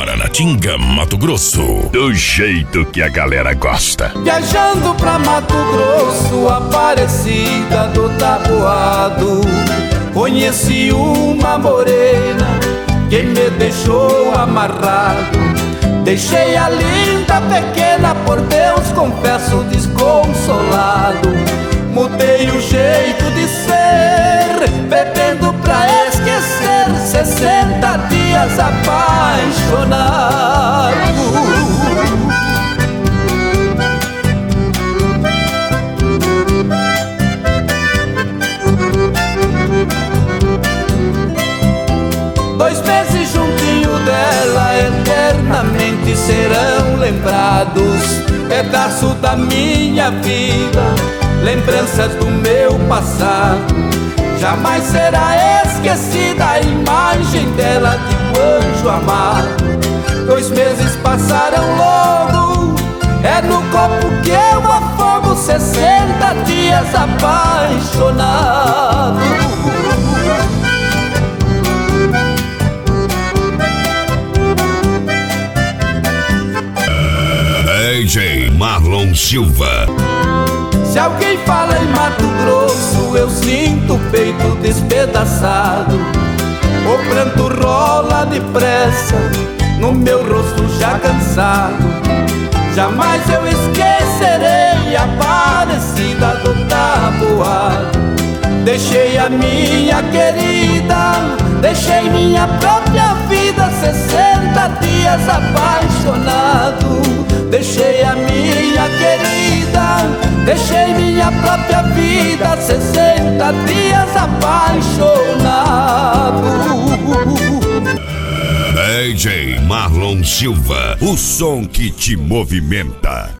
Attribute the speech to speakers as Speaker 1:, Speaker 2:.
Speaker 1: Paranatinga, Mato Grosso, do jeito que a galera gosta.
Speaker 2: Viajando pra Mato Grosso, Aparecida do Taboado, conheci uma morena que me deixou amarrado. Deixei a linda pequena, por Deus confesso desconsolado. Mudei o jeito de ser, bebendo pra esquecer, 60 dias apaixonado. Dois meses juntinho dela, eternamente serão lembrados. Pedaço da minha vida, lembranças do meu passado. Jamais será esquecida a imagem dela de um anjo amado. 2 meses passaram logo, é no copo que eu afogo, 60 dias apaixonado.
Speaker 1: DJ Marlon Silva.
Speaker 2: Se alguém fala em Mato Grosso, eu sinto o peito despedaçado. O pranto rola depressa no meu rosto já cansado. Jamais eu esquecerei a Aparecida do Taboado. Deixei a minha querida, deixei minha própria vida, 60 dias apaixonado. Deixei a minha querida, deixei minha própria vida, 60 dias apaixonado.
Speaker 1: DJ Marlon Silva, o som que te movimenta.